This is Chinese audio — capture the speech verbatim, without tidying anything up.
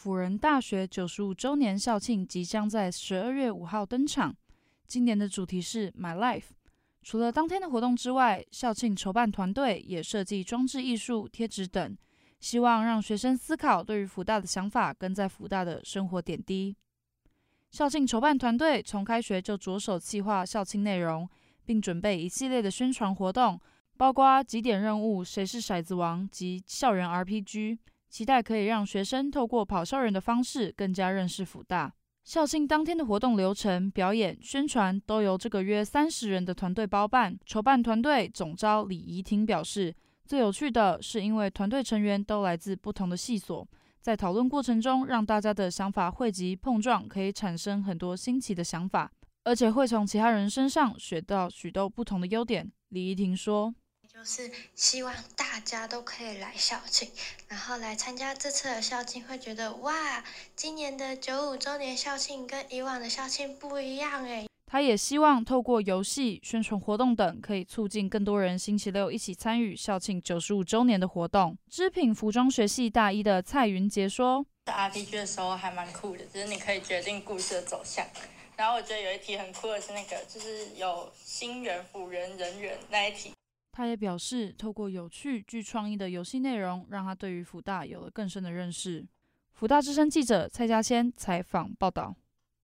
辅仁大学九十五周年校庆即将在十二月五号登场。今年的主题是 My Life。除了当天的活动之外，校庆筹办团队也设计装置艺术、贴纸等，希望让学生思考对于辅大的想法跟在辅大的生活点滴。校庆筹办团队从开学就着手企划校庆内容，并准备一系列的宣传活动，包括几点任务、谁是骰子王及校园 R P G， 期待可以让学生透过跑校园的方式更加认识辅大。校庆当天的活动流程、表演、宣传都由这个约三十人的团队包办。筹办团队总召李怡婷表示，最有趣的是因为团队成员都来自不同的系所，在讨论过程中让大家的想法汇集碰撞，可以产生很多新奇的想法，而且会从其他人身上学到许多不同的优点。李怡婷说， 就是希望大家都可以来校庆，然后来参加这次的校庆，会觉得哇，今年的九五周年校庆跟以往的校庆不一样哎。 他也希望透过游戏、宣传活动等，可以促进更多人星期六一起参与校庆九十五周年的活动。织品服装学系大一的蔡云杰说， 在 R P G 的时候还蛮酷的，就是你可以决定故事的走向。然后我觉得有一题很酷的是那个，就是有新人、辅仁、人员那一题。 他也表示，透过有趣、具创意的游戏内容，让他对于辅大有了更深的认识。辅大之声记者蔡家谦采访报道。